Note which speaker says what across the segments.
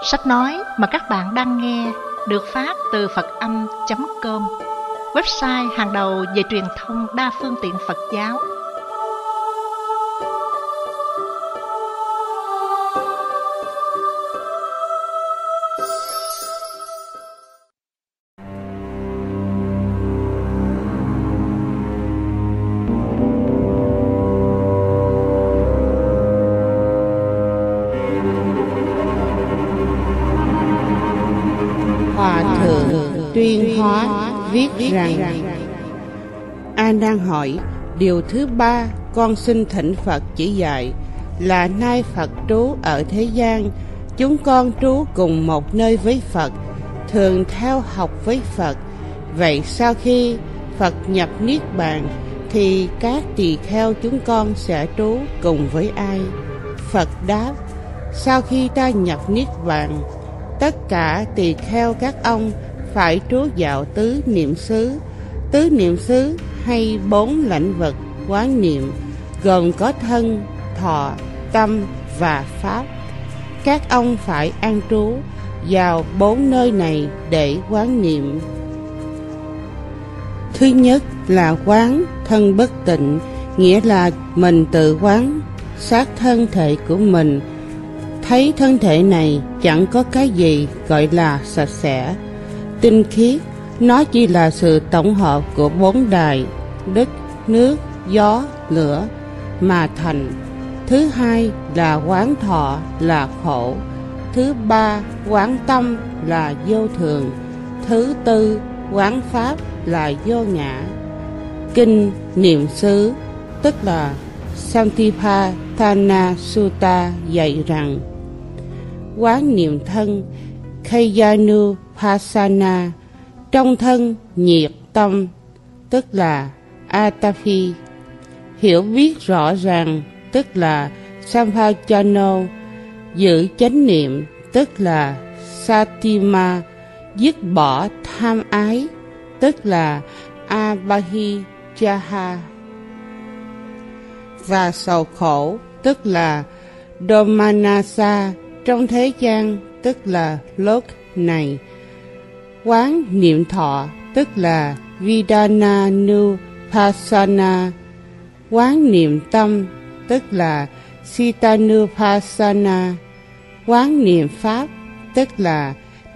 Speaker 1: Sách nói mà các bạn đang nghe được phát từ Phật-âm.com, website hàng đầu về truyền thông đa phương tiện Phật giáo.
Speaker 2: Hòa thượng Tuyên Hóa viết rằng: A Nan hỏi, điều thứ ba con xin thỉnh Phật chỉ dạy là nay Phật trú ở thế gian, chúng con trú cùng một nơi với Phật, thường theo học với Phật. Vậy sau khi Phật nhập niết bàn thì các tỳ kheo chúng con sẽ trú cùng với ai? Phật đáp: sau khi ta nhập niết bàn, tất cả tỳ kheo các ông phải trú vào tứ niệm xứ. Tứ niệm xứ hay 4 lãnh vực quán niệm, gồm có thân, thọ, tâm và pháp. Các ông phải an trú vào 4 nơi này để quán niệm. Thứ nhất là quán thân bất tịnh, nghĩa là mình tự quán sát thân thể của mình, thấy thân thể này chẳng có cái gì gọi là sạch sẽ, tinh khiết. Nó chỉ là sự tổng hợp của 4 đài đất, nước, gió, lửa mà thành. Thứ hai là quán thọ là khổ. Thứ ba quán tâm là vô thường. Thứ tư quán pháp là vô ngã. Kinh Niệm xứ, tức là Satipatthana Sutta dạy rằng: quán niệm thân Khayanupassana, trong thân nhiệt tâm, tức là Atapi. Hiểu biết rõ ràng, tức là Sampajano. Giữ chánh niệm, tức là Satima. Dứt bỏ tham ái, tức là Abhijjaha. Và sầu khổ, tức là Domanassa, trong thế gian, tức là lốt này. Quán niệm thọ, tức là Vidananupassana. Quán niệm tâm, tức là Sitanupassana. Quán niệm pháp, tức là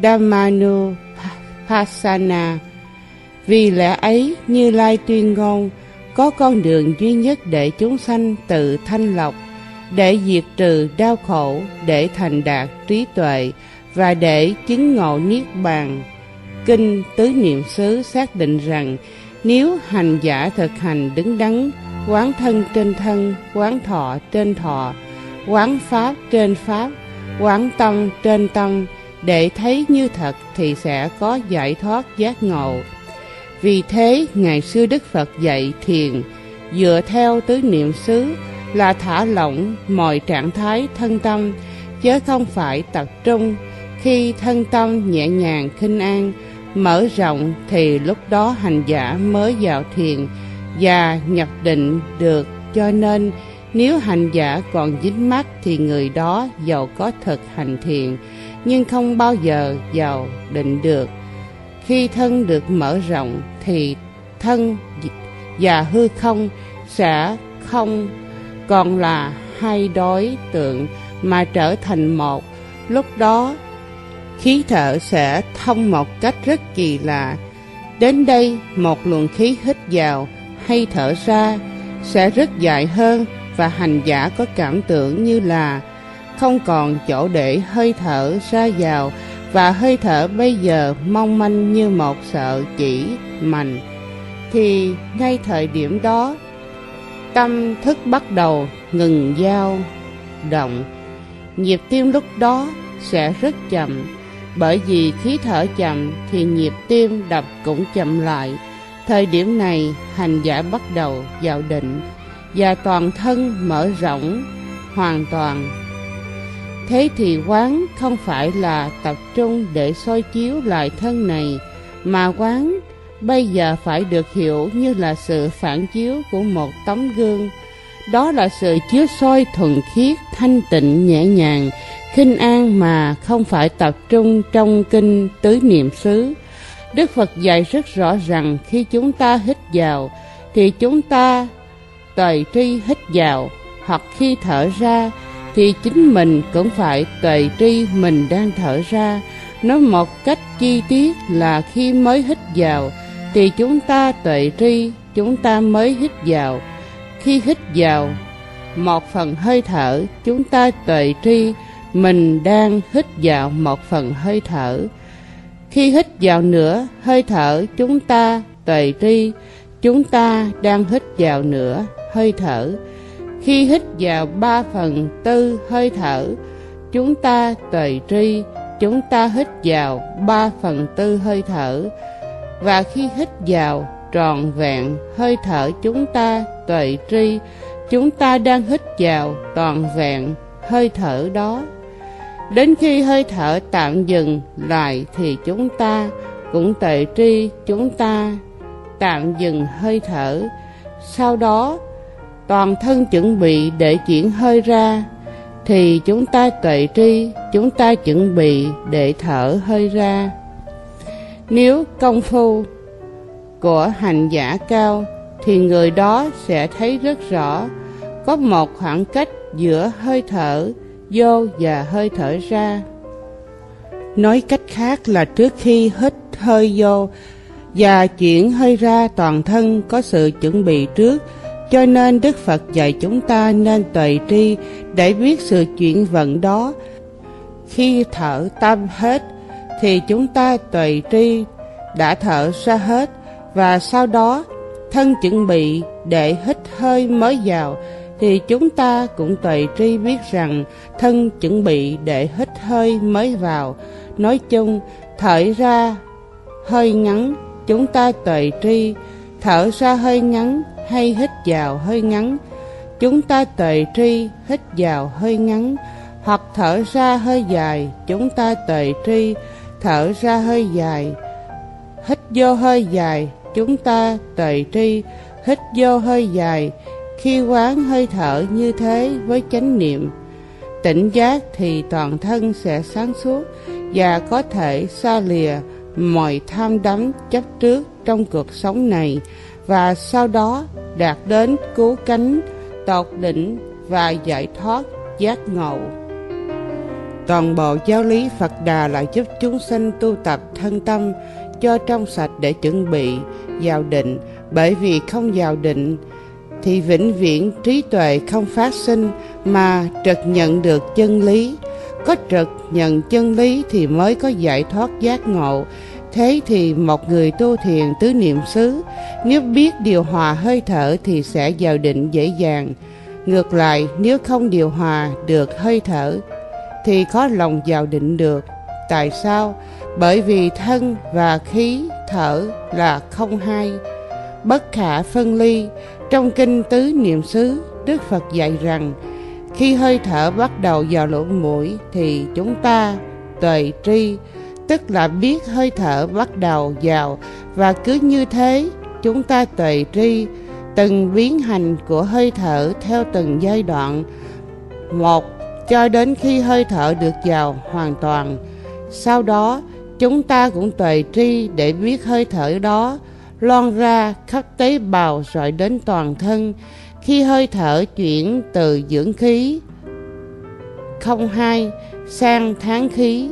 Speaker 2: Dhammanupassana. Vì lẽ ấy, Như Lai tuyên ngôn, có con đường duy nhất để chúng sanh tự thanh lọc, để diệt trừ đau khổ, để thành đạt trí tuệ và để chứng ngộ niết bàn. Kinh Tứ Niệm xứ xác định rằng nếu hành giả thực hành đứng đắn, quán thân trên thân, quán thọ trên thọ, quán pháp trên pháp, quán tâm trên tâm, để thấy như thật thì sẽ có giải thoát giác ngộ. Vì thế, ngày xưa Đức Phật dạy thiền dựa theo tứ niệm xứ là thả lỏng mọi trạng thái thân tâm, chứ không phải tập trung. Khi thân tâm nhẹ nhàng khinh an, mở rộng thì lúc đó hành giả mới vào thiền và nhập định được. Cho nên nếu hành giả còn dính mắc thì người đó dầu có thực hành thiền nhưng không bao giờ vào định được. Khi thân được mở rộng thì thân và hư không sẽ không còn là hai đối tượng mà trở thành một. Lúc đó khí thở sẽ thông một cách rất kỳ lạ. Đến đây, một luồng khí hít vào hay thở ra sẽ rất dài hơn, và hành giả có cảm tưởng như là không còn chỗ để hơi thở ra vào, và hơi thở bây giờ mong manh như một sợi chỉ mành. Thì ngay thời điểm đó, tâm thức bắt đầu ngừng dao động. Nhịp tim lúc đó sẽ rất chậm, bởi vì khí thở chậm thì nhịp tim đập cũng chậm lại. Thời điểm này, hành giả bắt đầu vào định và toàn thân mở rộng hoàn toàn. Thế thì quán không phải là tập trung để soi chiếu lại thân này, mà quán bây giờ phải được hiểu như là sự phản chiếu của một tấm gương. Đó là sự chiếu soi thuần khiết, thanh tịnh, nhẹ nhàng, khinh an mà không phải tập trung trong kinh tứ niệm xứ. Đức Phật dạy rất rõ rằng khi chúng ta hít vào thì chúng ta tuệ tri hít vào, hoặc khi thở ra thì chính mình cũng phải tuệ tri mình đang thở ra. Nói một cách chi tiết là khi mới hít vào thì chúng ta tuệ tri chúng ta mới hít vào. Khi hít vào một phần hơi thở, chúng ta tuệ tri mình đang hít vào một phần hơi thở. Khi hít vào nửa hơi thở, chúng ta tuệ tri chúng ta đang hít vào nửa hơi thở. Khi hít vào 3/4 hơi thở, chúng ta tuệ tri chúng ta hít vào 3/4 hơi thở. Và khi hít vào trọn vẹn hơi thở, chúng ta tuệ tri chúng ta đang hít vào toàn vẹn hơi thở đó. Đến khi hơi thở tạm dừng lại thì chúng ta cũng tuệ tri chúng ta tạm dừng hơi thở. Sau đó toàn thân chuẩn bị để chuyển hơi ra thì chúng ta tuệ tri chúng ta chuẩn bị để thở hơi ra. Nếu công phu của hành giả cao thì người đó sẽ thấy rất rõ có một khoảng cách giữa hơi thở vô và hơi thở ra. Nói cách khác là trước khi hít hơi vô và chuyển hơi ra, toàn thân có sự chuẩn bị trước. Cho nên Đức Phật dạy chúng ta nên tuệ tri để biết sự chuyển vận đó. Khi thở tâm hết thì chúng ta tuệ tri đã thở ra hết, và sau đó thân chuẩn bị để hít hơi mới vào thì chúng ta cũng tuệ tri biết rằng thân chuẩn bị để hít hơi mới vào. Nói chung, thở ra hơi ngắn, chúng ta tuệ tri thở ra hơi ngắn hay hít vào hơi ngắn, chúng ta tuệ tri hít vào hơi ngắn, hoặc thở ra hơi dài, chúng ta tuệ tri thở ra hơi dài, hít vô hơi dài, chúng ta tuệ tri hít vô hơi dài. Khi quán hơi thở như thế với chánh niệm tỉnh giác thì toàn thân sẽ sáng suốt và có thể xa lìa mọi tham đắm chấp trước trong cuộc sống này, và sau đó đạt đến cứu cánh tột đỉnh và giải thoát giác ngộ. Toàn bộ giáo lý Phật Đà là giúp chúng sanh tu tập thân tâm cho trong sạch để chuẩn bị vào định, bởi vì không vào định thì vĩnh viễn trí tuệ không phát sinh mà trực nhận được chân lý. Có trực nhận chân lý thì mới có giải thoát giác ngộ. Thế thì một người tu thiền tứ niệm xứ nếu biết điều hòa hơi thở thì sẽ vào định dễ dàng. Ngược lại, nếu không điều hòa được hơi thở thì khó lòng vào định được. Tại sao? Bởi vì thân và khí thở là không hai, bất khả phân ly. Trong kinh tứ niệm xứ, Đức Phật dạy rằng khi hơi thở bắt đầu vào lỗ mũi thì chúng ta tuệ tri, tức là biết hơi thở bắt đầu vào, và cứ như thế chúng ta tuệ tri từng biến hành của hơi thở theo từng giai đoạn một cho đến khi hơi thở được vào hoàn toàn. Sau đó chúng ta cũng tuệ tri để biết hơi thở đó loan ra khắp tế bào rồi đến toàn thân. Khi hơi thở chuyển từ dưỡng khí không hai sang tháng khí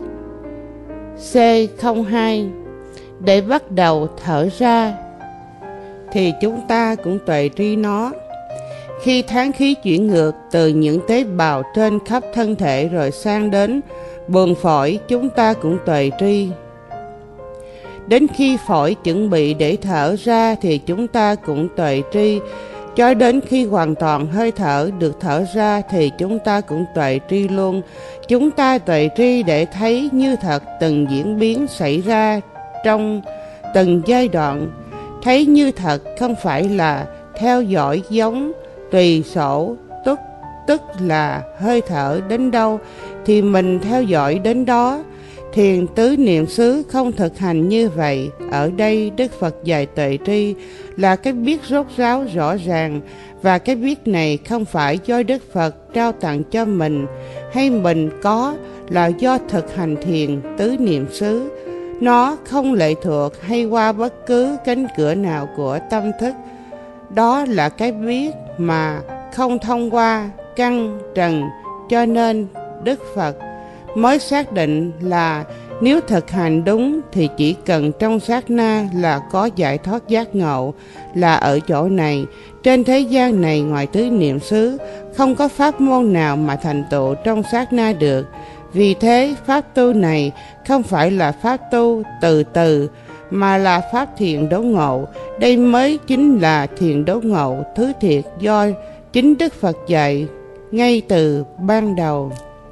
Speaker 2: C02 để bắt đầu thở ra thì chúng ta cũng tuệ tri nó. Khi tháng khí chuyển ngược từ những tế bào trên khắp thân thể rồi sang đến buồng phổi, chúng ta cũng tuệ tri. Đến khi phổi chuẩn bị để thở ra thì chúng ta cũng tuệ tri. Cho đến khi hoàn toàn hơi thở được thở ra thì chúng ta cũng tuệ tri luôn. Chúng ta tuệ tri để thấy như thật từng diễn biến xảy ra trong từng giai đoạn. Thấy như thật không phải là theo dõi giống tùy sổ túc, tức là hơi thở đến đâu thì mình theo dõi đến đó. Thiền tứ niệm xứ không thực hành như vậy. Ở đây Đức Phật dạy tuệ tri là cái biết rốt ráo rõ ràng Và cái biết này không phải do Đức Phật trao tặng cho mình hay mình có, là do thực hành thiền tứ niệm xứ. Nó không lệ thuộc hay qua bất cứ cánh cửa nào của tâm thức. Đó là cái biết mà không thông qua căn trần, cho nên Đức Phật mới xác định là nếu thực hành đúng thì chỉ cần trong sát na là có giải thoát giác ngộ, là ở chỗ này. Trên thế gian này ngoài tứ niệm xứ, không có pháp môn nào mà thành tựu trong sát na được. Vì thế, pháp tu này không phải là pháp tu từ từ, mà là pháp thiền đốn ngộ. Đây mới chính là thiền đốn ngộ thứ thiệt do chính Đức Phật dạy ngay từ ban đầu.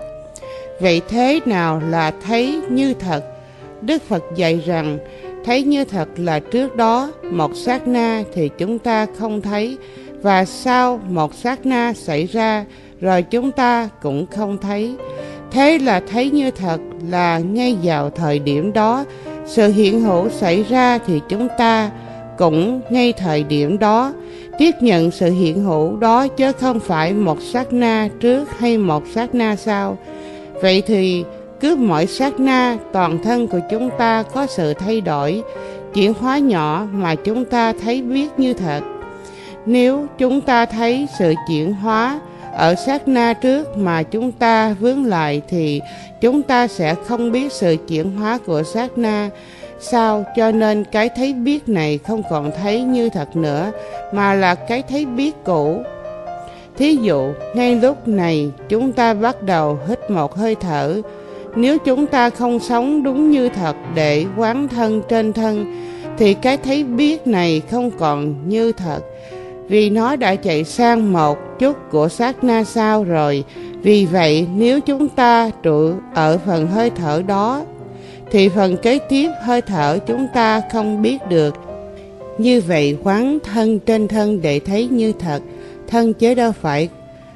Speaker 2: Vậy thế nào là thấy như thật? Đức Phật dạy rằng thấy như thật là trước đó một sát na thì chúng ta không thấy, và sau một sát na xảy ra rồi chúng ta cũng không thấy. Thế là thấy như thật là ngay vào thời điểm đó sự hiện hữu xảy ra thì chúng ta cũng ngay thời điểm đó tiếp nhận sự hiện hữu đó, chứ không phải một sát na trước hay một sát na sau. Vậy thì cứ mỗi sát na toàn thân của chúng ta có sự thay đổi, chuyển hóa nhỏ mà chúng ta thấy biết như thật. Nếu chúng ta thấy sự chuyển hóa ở sát na trước mà chúng ta vướng lại thì chúng ta sẽ không biết sự chuyển hóa của sát na sau, cho nên cái thấy biết này không còn thấy như thật nữa, mà là cái thấy biết cũ. Thí dụ, ngay lúc này chúng ta bắt đầu hít một hơi thở. Nếu chúng ta không sống đúng như thật để quán thân trên thân, thì cái thấy biết này không còn như thật, vì nó đã chạy sang một chút của sát na sau rồi. Vì vậy, nếu chúng ta trụ ở phần hơi thở đó, thì phần kế tiếp hơi thở chúng ta không biết được. Như vậy, quán thân trên thân để thấy như thật thân, chứ đâu phải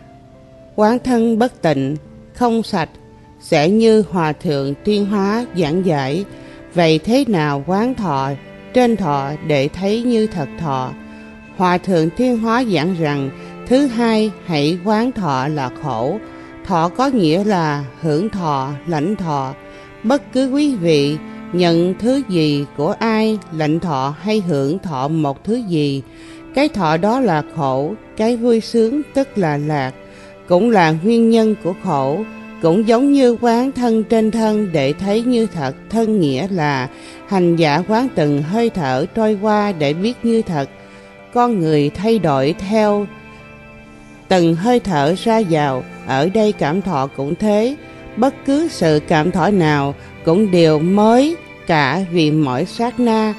Speaker 2: quán thân bất tịnh, không sạch, sẽ như Hòa Thượng Tuyên Hóa giảng giải. Vậy thế nào quán thọ trên thọ để thấy như thật thọ? Hòa Thượng Tuyên Hóa giảng rằng, thứ hai, hãy quán thọ là khổ. Thọ có nghĩa là hưởng thọ, lãnh thọ. Bất cứ quý vị nhận thứ gì của ai, lãnh thọ hay hưởng thọ một thứ gì, cái thọ đó là khổ. Cái vui sướng tức là lạc, cũng là nguyên nhân của khổ. Cũng giống như quán thân trên thân để thấy như thật thân, nghĩa là hành giả quán từng hơi thở trôi qua để biết như thật. Con người thay đổi theo từng hơi thở ra vào. Ở đây cảm thọ cũng thế, bất cứ sự cảm thọ nào cũng đều mới cả, vì mỗi sát na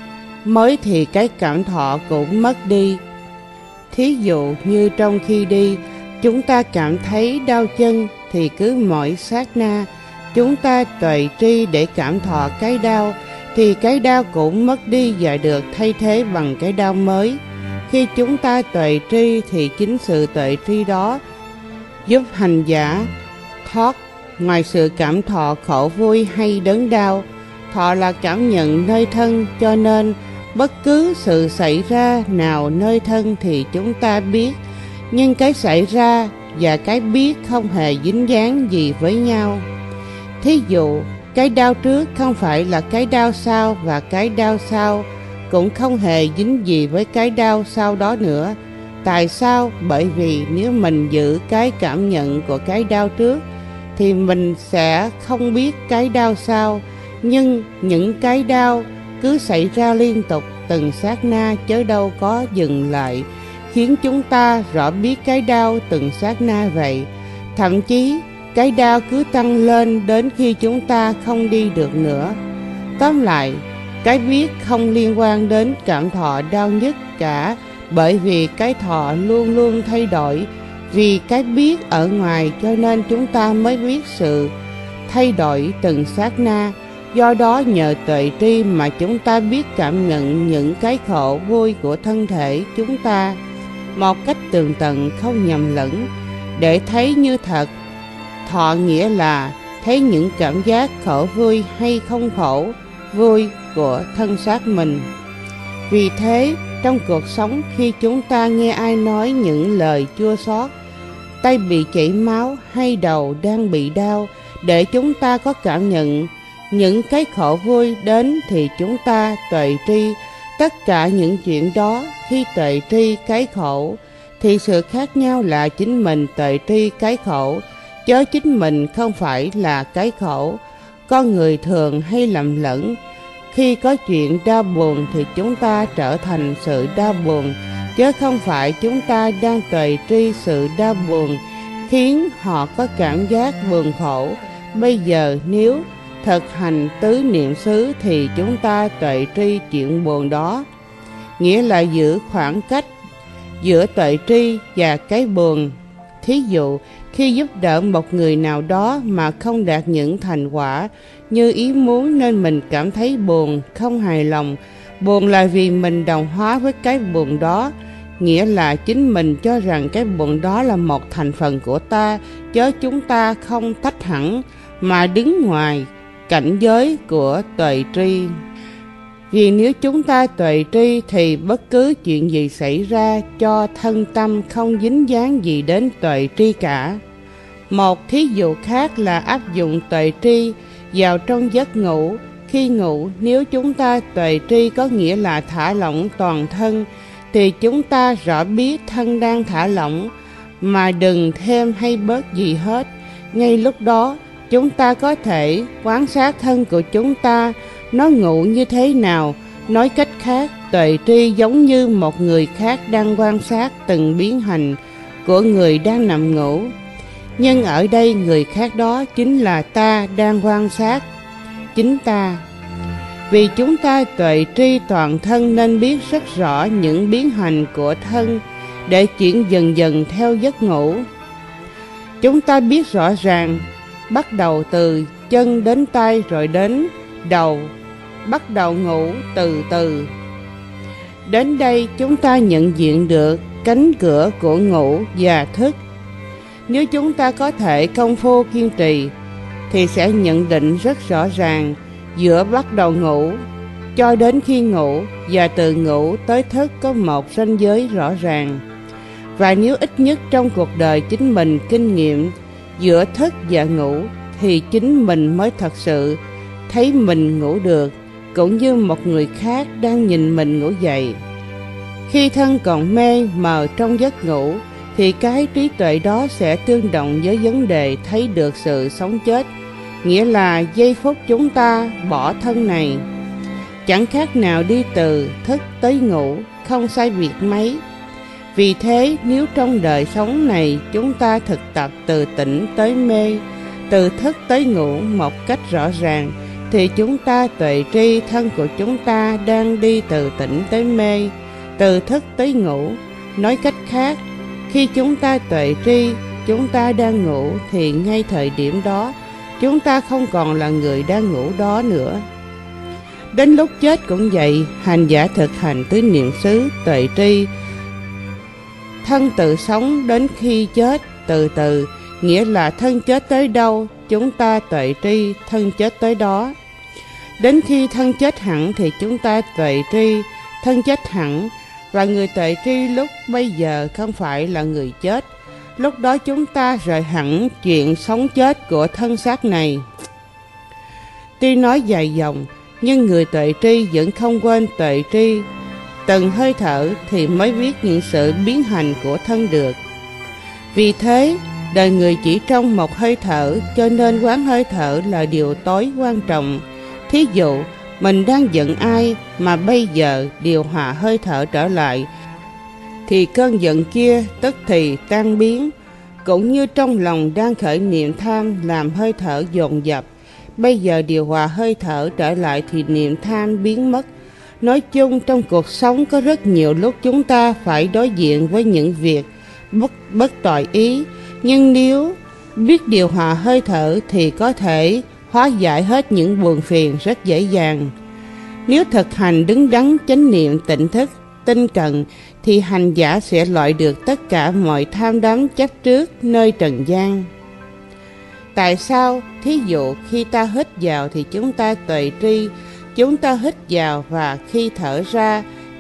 Speaker 2: mới thì cái cảm thọ cũng mất đi. Thí dụ như trong khi đi, chúng ta cảm thấy đau chân, thì cứ mỗi sát na chúng ta tuệ tri để cảm thọ cái đau, thì cái đau cũng mất đi và được thay thế bằng cái đau mới. Khi chúng ta tuệ tri thì chính sự tuệ tri đó giúp hành giả thoát ngoài sự cảm thọ khổ vui hay đớn đau. Thọ là cảm nhận nơi thân, cho nên bất cứ sự xảy ra nào nơi thân thì chúng ta biết, nhưng cái xảy ra và cái biết không hề dính dáng gì với nhau. Thí dụ, cái đau trước không phải là cái đau sau, và cái đau sau cũng không hề dính gì với cái đau sau đó nữa. Tại sao? Bởi vì nếu mình giữ cái cảm nhận của cái đau trước thì mình sẽ không biết cái đau sau. Nhưng những cái đau cứ xảy ra liên tục từng sát na, chớ đâu có dừng lại, khiến chúng ta rõ biết cái đau từng sát na vậy. Thậm chí cái đau cứ tăng lên đến khi chúng ta không đi được nữa. Tóm lại, cái biết không liên quan đến cảm thọ đau nhất cả, bởi vì cái thọ luôn luôn thay đổi. Vì cái biết ở ngoài cho nên chúng ta mới biết sự thay đổi từng sát na. Do đó nhờ tuệ tri mà chúng ta biết cảm nhận những cái khổ vui của thân thể chúng ta một cách tường tận, không nhầm lẫn, để thấy như thật. Thọ nghĩa là thấy những cảm giác khổ vui hay không khổ vui của thân xác mình. Vì thế, trong cuộc sống khi chúng ta nghe ai nói những lời chua xót, tay bị chảy máu hay đầu đang bị đau, để chúng ta có cảm nhận những cái khổ vui đến thì chúng ta tuệ tri tất cả những chuyện đó. Khi tuệ tri cái khổ thì sự khác nhau là chính mình tuệ tri cái khổ, chớ chính mình không phải là cái khổ. Con người thường hay lầm lẫn, khi có chuyện đau buồn thì chúng ta trở thành sự đau buồn, chứ không phải chúng ta đang tuệ tri sự đau buồn khiến họ có cảm giác buồn khổ. Bây giờ nếu thực hành tứ niệm xứ thì chúng ta tuệ tri chuyện buồn đó, nghĩa là giữ khoảng cách giữa tuệ tri và cái buồn. Thí dụ, khi giúp đỡ một người nào đó mà không đạt những thành quả như ý muốn nên mình cảm thấy buồn, không hài lòng. Buồn là vì mình đồng hóa với cái buồn đó, nghĩa là chính mình cho rằng cái buồn đó là một thành phần của ta, chớ chúng ta không tách hẳn mà đứng ngoài cảnh giới của tuệ tri. Vì nếu chúng ta tuệ tri thì bất cứ chuyện gì xảy ra cho thân tâm không dính dáng gì đến tuệ tri cả. Một thí dụ khác là áp dụng tuệ tri vào trong giấc ngủ. Khi ngủ, nếu chúng ta tuệ tri có nghĩa là thả lỏng toàn thân, thì chúng ta rõ biết thân đang thả lỏng mà đừng thêm hay bớt gì hết. Ngay lúc đó, chúng ta có thể quan sát thân của chúng ta, nó ngủ như thế nào. Nói cách khác, tuệ tri giống như một người khác đang quan sát từng biến hành của người đang nằm ngủ. Nhưng ở đây người khác đó chính là ta đang quan sát chính ta. Vì chúng ta tuệ tri toàn thân nên biết rất rõ những biến hành của thân để chuyển dần dần theo giấc ngủ. Chúng ta biết rõ ràng, bắt đầu từ chân đến tay rồi đến đầu, bắt đầu ngủ từ từ. Đến đây chúng ta nhận diện được cánh cửa của ngủ và thức. Nếu chúng ta có thể công phu kiên trì thì sẽ nhận định rất rõ ràng giữa bắt đầu ngủ cho đến khi ngủ và từ ngủ tới thức có một ranh giới rõ ràng. Và nếu ít nhất trong cuộc đời chính mình kinh nghiệm giữa thức và ngủ thì chính mình mới thật sự thấy mình ngủ được, cũng như một người khác đang nhìn mình ngủ dậy. Khi thân còn mê mờ trong giấc ngủ thì cái trí tuệ đó sẽ tương đồng với vấn đề thấy được sự sống chết, nghĩa là giây phút chúng ta bỏ thân này chẳng khác nào đi từ thức tới ngủ, không sai biệt mấy. Vì thế nếu trong đời sống này chúng ta thực tập từ tỉnh tới mê, từ thức tới ngủ một cách rõ ràng, thì chúng ta tuệ tri thân của chúng ta đang đi từ tỉnh tới mê, từ thức tới ngủ. Nói cách khác, khi chúng ta tuệ tri chúng ta đang ngủ thì ngay thời điểm đó chúng ta không còn là người đang ngủ đó nữa. Đến lúc chết cũng vậy, hành giả thực hành tứ niệm xứ tuệ tri thân tự sống đến khi chết từ từ, nghĩa là thân chết tới đâu chúng ta tuệ tri thân chết tới đó. Đến khi thân chết hẳn thì chúng ta tuệ tri thân chết hẳn, và người tuệ tri lúc bây giờ không phải là người chết. Lúc đó chúng ta rời hẳn chuyện sống chết của thân xác này. Tuy nói dài dòng, nhưng người tuệ tri vẫn không quên tuệ tri từng hơi thở thì mới biết những sự biến hành của thân được. Vì thế, đời người chỉ trong một hơi thở, cho nên quán hơi thở là điều tối quan trọng. Thí dụ, mình đang giận ai mà bây giờ điều hòa hơi thở trở lại, thì cơn giận kia tức thì tan biến. Cũng như trong lòng đang khởi niệm tham làm hơi thở dồn dập, bây giờ điều hòa hơi thở trở lại thì niệm tham biến mất. Nói chung trong cuộc sống có rất nhiều lúc chúng ta phải đối diện với những việc bất toại ý, nhưng nếu biết điều hòa hơi thở thì có thể hóa giải hết những buồn phiền rất dễ dàng. Nếu thực hành đứng đắn chánh niệm tỉnh thức tinh cần thì hành giả sẽ loại được tất cả mọi tham đắm chấp trước nơi trần gian. Tại sao? Thí dụ khi ta hít vào thì chúng ta tuệ tri chúng ta hít vào, và khi thở ra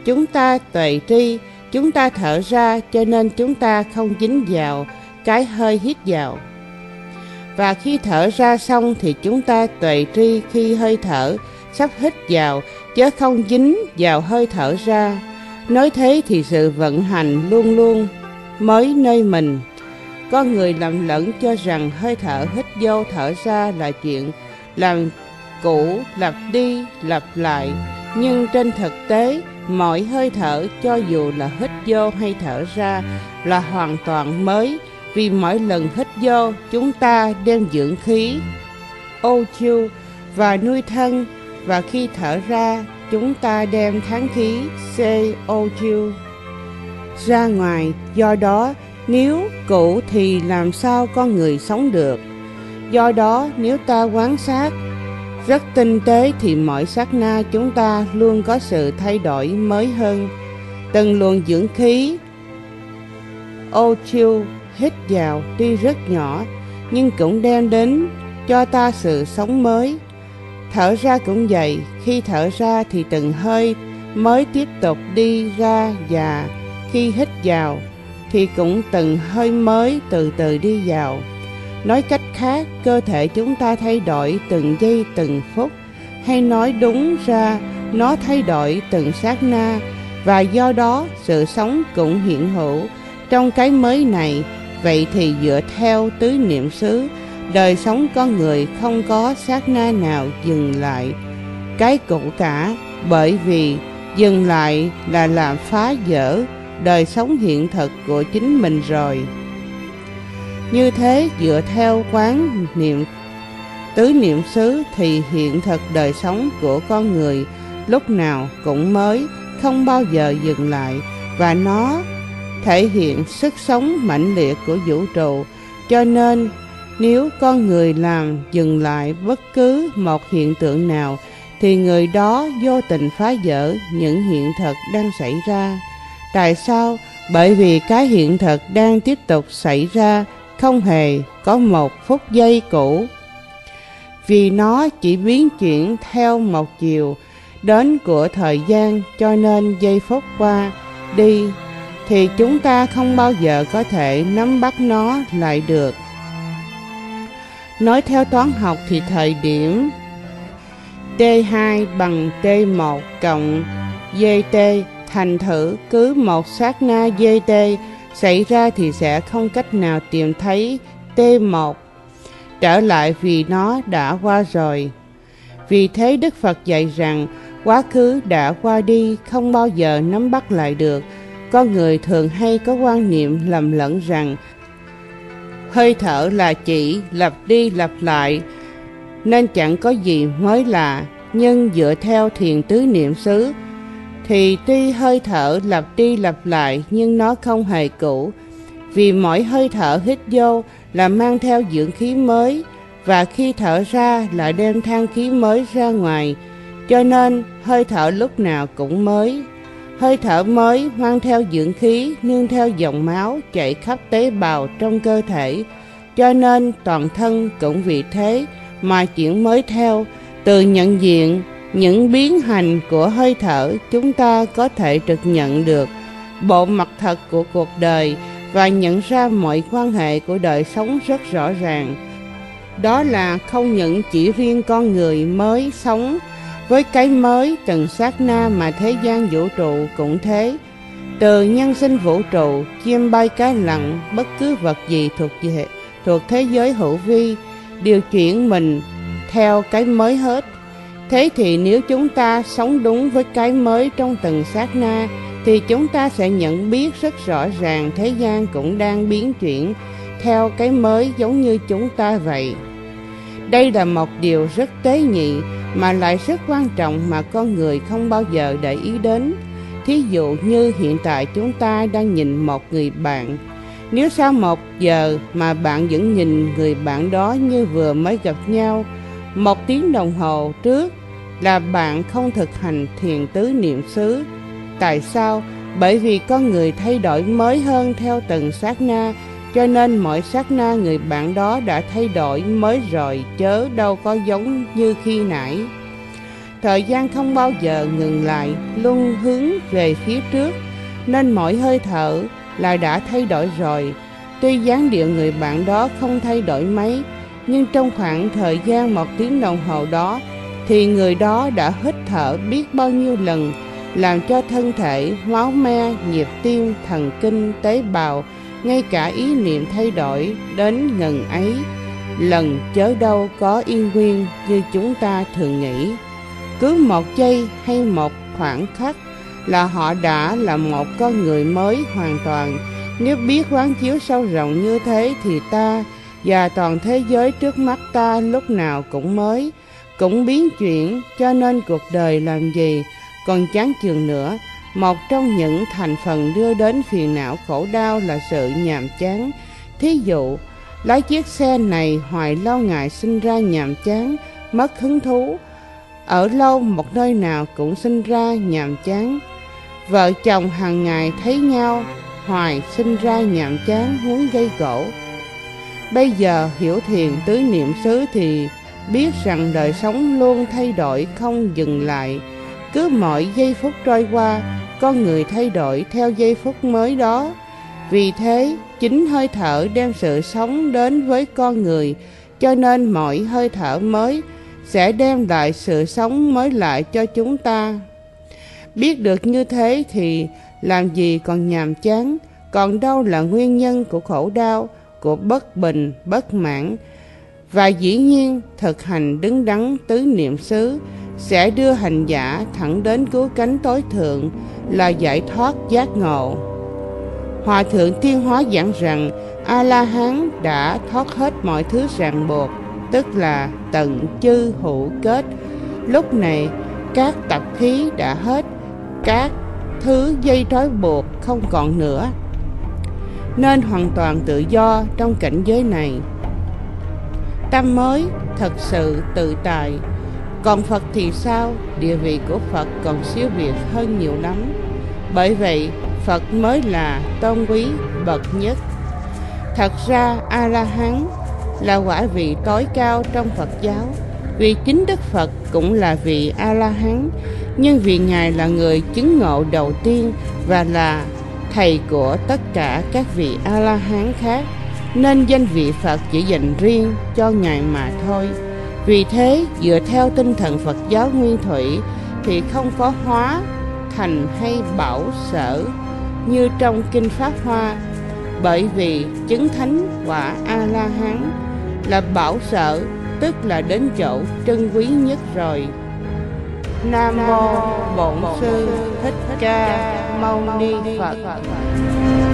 Speaker 2: chúng ta tuệ tri, chúng ta thở ra, cho nên chúng ta không dính vào cái hơi hít vào. Và khi thở ra xong thì chúng ta tuệ tri khi hơi thở sắp hít vào, chứ không dính vào hơi thở ra. Nói thế thì sự vận hành luôn luôn mới nơi mình. Con người lầm lẫn cho rằng hơi thở hít vô thở ra là chuyện làm cũ, lặp đi lặp lại. Nhưng trên thực tế, mọi hơi thở cho dù là hít vô hay thở ra là hoàn toàn mới. Vì mỗi lần hít vô, chúng ta đem dưỡng khí O2 và nuôi thân, và khi thở ra, chúng ta đem kháng khí CO2 ra ngoài. Do đó, nếu cũ thì làm sao con người sống được? Do đó, nếu ta quan sát rất tinh tế thì mỗi sát na chúng ta luôn có sự thay đổi mới hơn. Từng luồng dưỡng khí O2 hít vào tuy rất nhỏ, nhưng cũng đem đến cho ta sự sống mới. Thở ra cũng vậy, khi thở ra thì từng hơi mới tiếp tục đi ra, và khi hít vào thì cũng từng hơi mới từ từ đi vào. Nói cách khác, cơ thể chúng ta thay đổi từng giây từng phút, hay nói đúng ra, nó thay đổi từng sát na, và do đó sự sống cũng hiện hữu trong cái mới này. Vậy thì dựa theo tứ niệm xứ, đời sống con người không có sát na nào dừng lại cái cũ cả, bởi vì dừng lại là làm phá vỡ đời sống hiện thực của chính mình rồi. Như thế, dựa theo quán niệm tứ niệm xứ thì hiện thực đời sống của con người lúc nào cũng mới, không bao giờ dừng lại, và nó thể hiện sức sống mãnh liệt của vũ trụ. Cho nên nếu con người làm dừng lại bất cứ một hiện tượng nào thì người đó vô tình phá vỡ những hiện thực đang xảy ra. Tại sao? Bởi vì cái hiện thực đang tiếp tục xảy ra không hề có một phút giây cũ, vì nó chỉ biến chuyển theo một chiều đến của thời gian. Cho nên giây phút qua đi thì chúng ta không bao giờ có thể nắm bắt nó lại được. Nói theo toán học thì thời điểm T2 bằng T1 cộng GT, thành thử cứ một sát na GT xảy ra thì sẽ không cách nào tìm thấy T1 trở lại, vì nó đã qua rồi. Vì thế Đức Phật dạy rằng quá khứ đã qua đi, không bao giờ nắm bắt lại được. Con người thường hay có quan niệm lầm lẫn rằng hơi thở là chỉ lặp đi lặp lại nên chẳng có gì mới lạ. Nhưng dựa theo thiền tứ niệm xứ thì tuy hơi thở lặp đi lặp lại nhưng nó không hề cũ, vì mỗi hơi thở hít vô là mang theo dưỡng khí mới, và khi thở ra là đem than khí mới ra ngoài. Cho nên hơi thở lúc nào cũng mới. Hơi thở mới mang theo dưỡng khí nương theo dòng máu chạy khắp tế bào trong cơ thể. Cho nên toàn thân cũng vì thế mà chuyển mới theo. Từ nhận diện những biến hành của hơi thở, chúng ta có thể trực nhận được bộ mặt thật của cuộc đời và nhận ra mọi quan hệ của đời sống rất rõ ràng. Đó là không những chỉ riêng con người mới sống với cái mới từng sát na, mà thế gian vũ trụ cũng thế. Từ nhân sinh vũ trụ, chim bay cá lặn, bất cứ vật gì thuộc thế giới hữu vi đều chuyển mình theo cái mới hết. Thế thì nếu chúng ta sống đúng với cái mới trong từng sát na thì chúng ta sẽ nhận biết rất rõ ràng thế gian cũng đang biến chuyển theo cái mới giống như chúng ta vậy. Đây là một điều rất tế nhị mà lại rất quan trọng mà con người không bao giờ để ý đến. Thí dụ như hiện tại chúng ta đang nhìn một người bạn. Nếu sau 1 giờ mà bạn vẫn nhìn người bạn đó như vừa mới gặp nhau 1 tiếng đồng hồ trước, là bạn không thực hành thiền tứ niệm xứ. Tại sao? Bởi vì con người thay đổi mới hơn theo từng sát na, cho nên mỗi sát na người bạn đó đã thay đổi mới rồi, chớ đâu có giống như khi nãy. Thời gian không bao giờ ngừng lại, luôn hướng về phía trước, nên mỗi hơi thở là đã thay đổi rồi. Tuy dáng điệu người bạn đó không thay đổi mấy, nhưng trong khoảng thời gian 1 tiếng đồng hồ đó thì người đó đã hít thở biết bao nhiêu lần, làm cho thân thể, máu me, nhịp tim, thần kinh, tế bào, ngay cả ý niệm thay đổi đến ngần ấy lần, chớ đâu có yên nguyên như chúng ta thường nghĩ. Cứ 1 giây hay 1 khoảng khắc là họ đã là một con người mới hoàn toàn. Nếu biết quán chiếu sâu rộng như thế thì ta và toàn thế giới trước mắt ta lúc nào cũng mới, cũng biến chuyển, cho nên cuộc đời làm gì còn chán chường nữa. Một trong những thành phần đưa đến phiền não khổ đau là sự nhàm chán. Thí dụ, lái chiếc xe này hoài lâu ngày sinh ra nhàm chán, mất hứng thú. Ở lâu một nơi nào cũng sinh ra nhàm chán. Vợ chồng hàng ngày thấy nhau hoài sinh ra nhàm chán, muốn gây gổ. Bây giờ hiểu thiền tứ niệm xứ thì biết rằng đời sống luôn thay đổi không dừng lại. Cứ mỗi giây phút trôi qua, con người thay đổi theo giây phút mới đó. Vì thế, chính hơi thở đem sự sống đến với con người, cho nên mỗi hơi thở mới sẽ đem lại sự sống mới lại cho chúng ta. Biết được như thế thì làm gì còn nhàm chán, còn đâu là nguyên nhân của khổ đau, của bất bình, bất mãn. Và dĩ nhiên, thực hành đứng đắn tứ niệm xứ sẽ đưa hành giả thẳng đến cứu cánh tối thượng là giải thoát giác ngộ. Hòa thượng Thiên Hóa giảng rằng A-la-hán đã thoát hết mọi thứ ràng buộc, tức là tận chư hữu kết. Lúc này các tập khí đã hết, các thứ dây trói buộc không còn nữa, nên hoàn toàn tự do trong cảnh giới này. Tâm mới thật sự tự tại. Còn Phật thì sao? Địa vị của Phật còn siêu việt hơn nhiều lắm. Bởi vậy Phật mới là tôn quý bậc nhất. Thật ra A-la-hán là quả vị tối cao trong Phật giáo, vì chính Đức Phật cũng là vị A-la-hán, nhưng vì Ngài là người chứng ngộ đầu tiên và là thầy của tất cả các vị A-la-hán khác, nên danh vị Phật chỉ dành riêng cho Ngài mà thôi. Vì thế, dựa theo tinh thần Phật giáo nguyên thủy thì không có hóa, thành hay bảo sở như trong Kinh Pháp Hoa, bởi vì chứng thánh quả A-la-hán là bảo sở, tức là đến chỗ trân quý nhất rồi. Nam mô Bổn Sư Thích Ca Mâu Ni Phật.